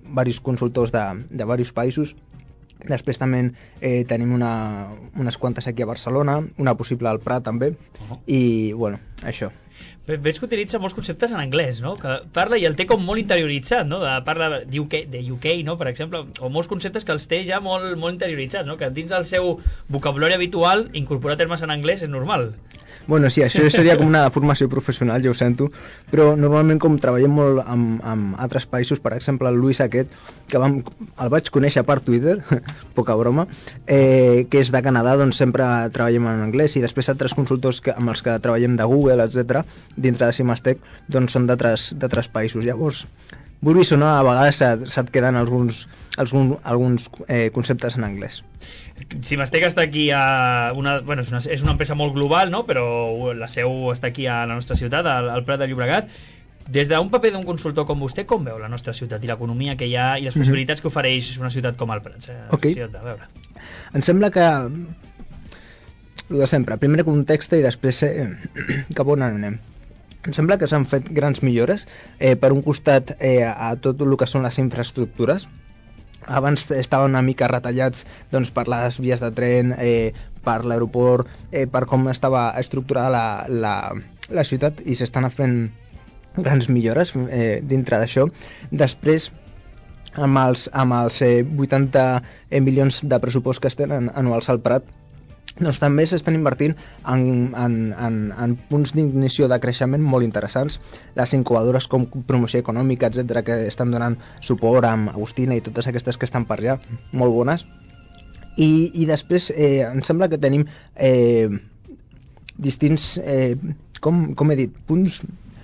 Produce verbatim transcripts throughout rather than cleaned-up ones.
diversos consultors de, de diversos països. Després també eh, tenim una, unes quantes aquí a Barcelona, una possible al Prat també, uh-huh. I bueno, això. Veig que utilitza molts conceptes en anglès, no? Que parla i el té com molt interioritzat, no? De, parla de U K, de U K, no? Per exemple, o molts conceptes que els té ja molt, molt interioritzats, no? Que dins del seu vocabulari habitual incorporar termes en anglès és normal. Bueno, sí, això seria com una formació professional, ja ho sento, però normalment com treballem molt amb, amb altres països, per exemple el Luis aquest, que vam, el vaig conèixer per Twitter, poca broma, eh, que és de Canadà, doncs sempre treballem en anglès, i després altres consultors que, amb els que treballem de Google, etcètera, dintre de Cimastec, doncs són d'altres països. Llavors, vulguis o no, a vegades se't, se't queden alguns, alguns, alguns eh, conceptes en anglès. Cimastec està aquí a una, bueno, és, una, és una empresa molt global, no? Però la seu està aquí a la nostra ciutat, al, al Prat de Llobregat. Des d'un paper d'un consultor com vostè, com veu la nostra ciutat i l'economia que hi ha i les possibilitats que ofereix una ciutat com el Prat? Okay. A veure. Em sembla que el de sempre, primer context i després eh, cap on anem. Em sembla que s'han fet grans millores eh, per un costat eh, a tot el que són les infraestructures. Abans estaven una mica retallats doncs, per les vies de tren, eh, per l'aeroport, eh, per com estava estructurada la, la, la ciutat, i s'estan fent grans millores eh, dintre d'això. Després, amb els, amb els eh, vuitanta milions de pressupost que es tenen anuals al Prat, doncs també s'estan invertint en, en, en, en punts d'ignició de creixement molt interessants. Les incubadores com promoció econòmica, etcètera, que estan donant suport amb Agustina i totes aquestes que estan per allà, molt bones. I, i després eh, em sembla que tenim eh, distints, eh, com, com he dit, punts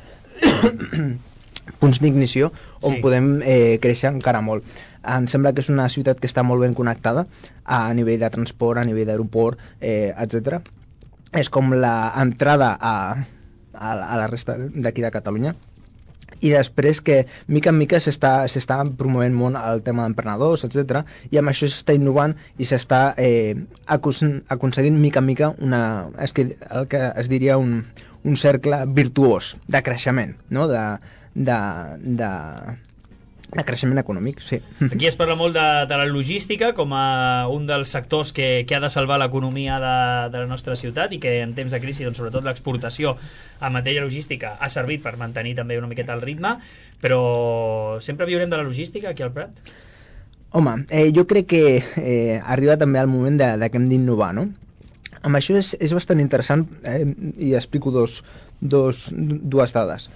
punts d'ignició on sí. podem eh, créixer encara molt. Em sembla que és una ciutat que està molt ben connectada a nivell de transport, a nivell d'aeroport, eh, etcètera. És com l'entrada a, a, a la resta d'aquí de Catalunya. I després que, mica en mica, s'està promovent molt el tema d'emprenedors, etcètera, i amb això s'està innovant i s'està eh, aconseguint mica en mica una, és que, el que es diria un, un cercle virtuós de creixement, no? de, de, de, de creixement econòmic, sí. Aquí es parla molt de, de la logística com a un dels sectors que, que ha de salvar l'economia de, de la nostra ciutat, i que en temps de crisi, doncs, sobretot l'exportació en matèria logística ha servit per mantenir també una miqueta el ritme, però sempre viurem de la logística aquí al Prat? Home, eh, jo crec que eh, arriba també el moment de, de que hem d'innovar, no? Amb això és, és bastant interessant, eh, i explico dos, dos, dues dades.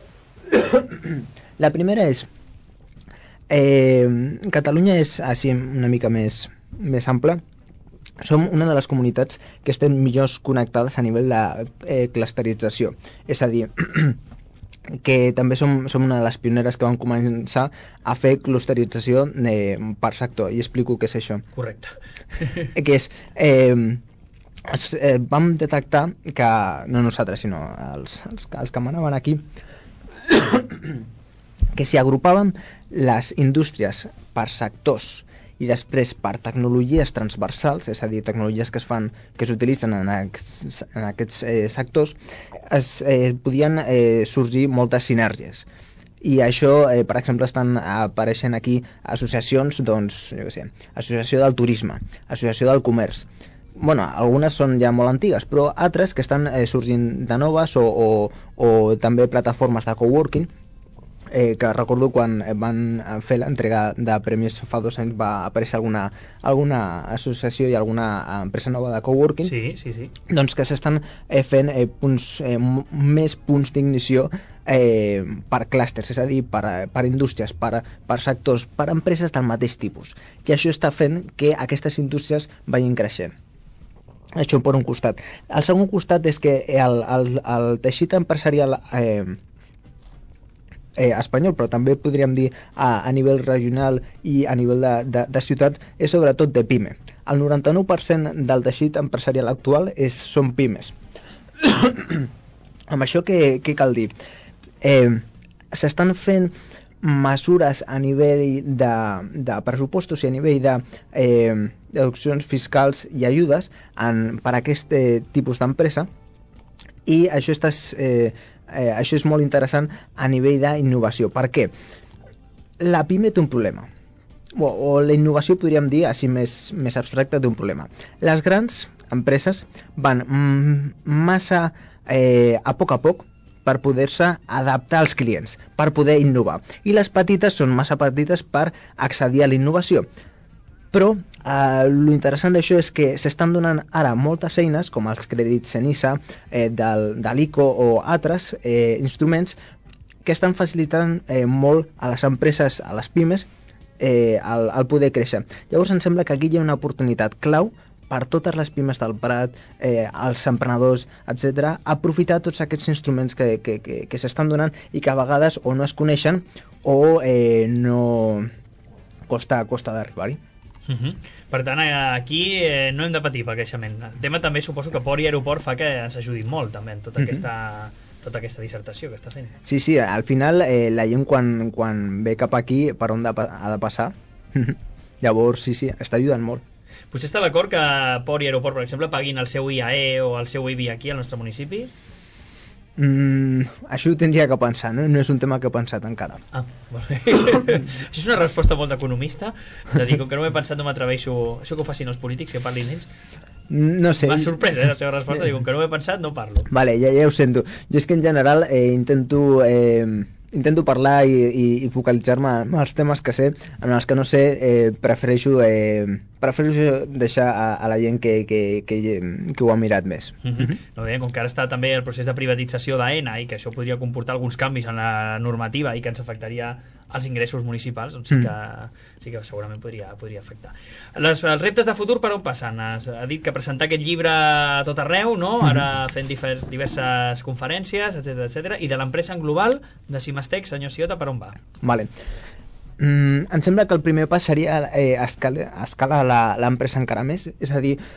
La primera és eh, Catalunya és així una mica més, més ampla. Som una de les comunitats que estem millor connectades a nivell de eh, clusterització, és a dir, que també som, som una de les pioneres que van començar a fer clusterització eh, per sector, i explico què és això. Correcte. Que és eh, es, eh, vam detectar que, no nosaltres sinó els, els, els que manaven aquí, que si agrupàvem les indústries per sectors i després per tecnologies transversals, és a dir, tecnologies que es fan, que s'utilitzen en, aquests, en aquests eh, sectors, es eh, podien eh, sorgir moltes sinergies. I això, eh, per exemple, estan apareixent aquí associacions, doncs, jo què sé, associació del turisme, associació del comerç. Bueno, algunes són ja molt antigues, però altres que estan eh, sorgint de noves, o, o, o també plataformes de coworking, eh, que recordo quan van fer l'entrega de premis fa dos anys va aparèixer alguna, alguna associació i alguna empresa nova de coworking, sí, sí, sí. Doncs que s'estan eh, fent eh, punts, eh, més punts d'ignició eh, per clústers, és a dir, per, per indústries, per, per sectors, per empreses del mateix tipus, que això està fent que aquestes indústries vagin creixent. Això per un costat. El segon costat és que el, el, el teixit empresarial eh, eh, espanyol, però també podríem dir a, a nivell regional i a nivell de, de, de ciutat, és sobretot de PIME. El noranta-nou per cent del teixit empresarial actual és, són PIMEs. Amb això què, què cal dir? Eh, S'estan fent mesures a nivell de, de pressupostos i a nivell de eh, deduccions fiscals i ajudes en, per a aquest eh, tipus d'empresa, i això, estàs, eh, eh, això és molt interessant a nivell d'innovació. Per què? la PIME té un problema, o, o la innovació podríem dir, així més, més abstracta, té un problema. Les grans empreses van mm, massa eh, a poc a poc per poder-se adaptar als clients, per poder innovar. I les petites són massa petites per accedir a la innovació. Però eh, l'interessant d'això és que s'estan donant ara moltes eines, com els crèdits Enisa, eh, del, de l'ICO o altres eh, instruments, que estan facilitant eh, molt a les empreses, a les pimes, eh, el, el poder créixer. Llavors em sembla que aquí hi ha una oportunitat clau per totes les pimes del Prat, eh, els emprenedors, etcètera, aprofitar tots aquests instruments que, que, que, que s'estan donant i que a vegades o no es coneixen o eh, no costa, costa d'arribar-hi. Uh -huh. Per tant, aquí eh, no hem de patir per creixement. El tema també suposo que Port i Aeroport fa que ens ajudin molt també en tota, uh -huh. aquesta, tota aquesta dissertació que està fent. Sí, sí, al final eh, la gent quan, quan ve cap aquí per on de, ha de passar, llavors sí, sí, està ajudant molt. Vostè està d'acord que Port i Aeroport, per exemple, paguin el seu I A E o el seu I B I aquí al nostre municipi? Mm, això ho tindria que pensar, no? No és un tema que he pensat encara. Ah, molt bé. Això és una resposta molt d'economista, de dir, com que no m'he pensat no m'atreveixo... Això que ho facin els polítics, que parlin ells. No sé. M'ha sorprès, eh, la seva resposta, dic, com que no m'he pensat no parlo. Vale, ja, ja ho sento. Jo és que en general eh, intento... Eh, intento parlar i, i, i focalitzar-me en els temes que sé, en els que no sé eh, prefereixo, eh, prefereixo deixar a, a la gent que, que, que, que ho ha mirat més. Uh -huh. No bé, com que ara està també el procés de privatització d'AENA i que això podria comportar alguns canvis en la normativa i que ens afectaria els ingressos municipals, doncs sí que, mm. sí que segurament podria, podria afectar. Les, els reptes de futur per on passen? Has, ha dit que presentar aquest llibre a tot arreu, no? Ara fent difer, diverses conferències, etcètera, etcètera. I de l'empresa en global, de Cimestec, senyor Ciota, per on va? Vale. Mm, em sembla que el primer pas seria eh, escalar, escalar l'empresa encara més, és a dir,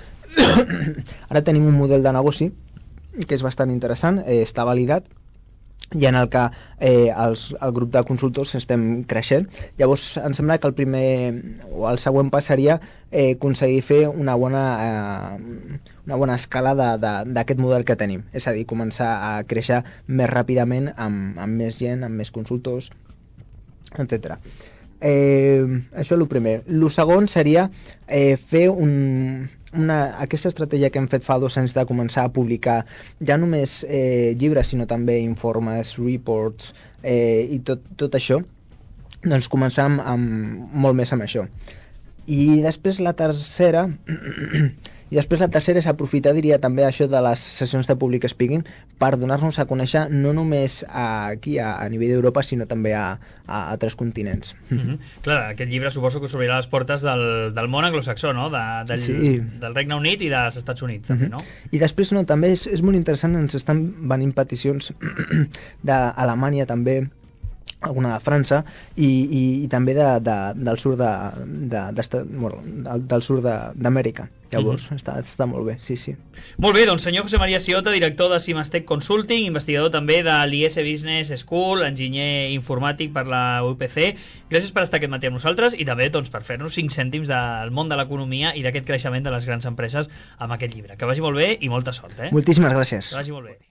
ara tenim un model de negoci que és bastant interessant, eh, està validat, i en el que eh, els, el grup de consultors estem creixent. Llavors em sembla que el primer o el següent pas seria eh, aconseguir fer una bona, eh, una bona escala d'aquest model que tenim, és a dir, començar a créixer més ràpidament amb, amb més gent, amb més consultors, etcètera. Eh, això és el primer. El segon seria eh, fer un, una, aquesta estratègia que hem fet fa dos anys de començar a publicar ja només eh, llibres, sinó també informes, reports eh, i tot, tot això, doncs començar amb, amb, molt més amb això. I després la tercera i després la tercera és aprofitar, diria, també això de les sessions de public speaking per donar-nos a conèixer no només aquí a, a nivell d'Europa, sinó també a, a altres continents. Mm -hmm. Clar, aquest llibre suposo que us obrirà les portes del, del món anglosaxó, no? De, del, sí. del Regne Unit i dels Estats Units, també, no? I després, no, també és, és molt interessant, ens estan venint peticions d'Alemanya també, alguna de França i, i, i també de, de, del sud de, de, de, bueno, del, del sud d'Amèrica. Llavors, mm -hmm. està, està molt bé, sí, sí. Molt bé, doncs senyor José María Ciota, director de Cimestec Consulting, investigador també de l'I S Business School, enginyer informàtic per la U P C. Gràcies per estar aquest matí amb nosaltres i també doncs, per fer-nos cinc cèntims del món de l'economia i d'aquest creixement de les grans empreses amb aquest llibre. Que vagi molt bé i molta sort. Eh? Moltíssimes gràcies. Que vagi molt bé.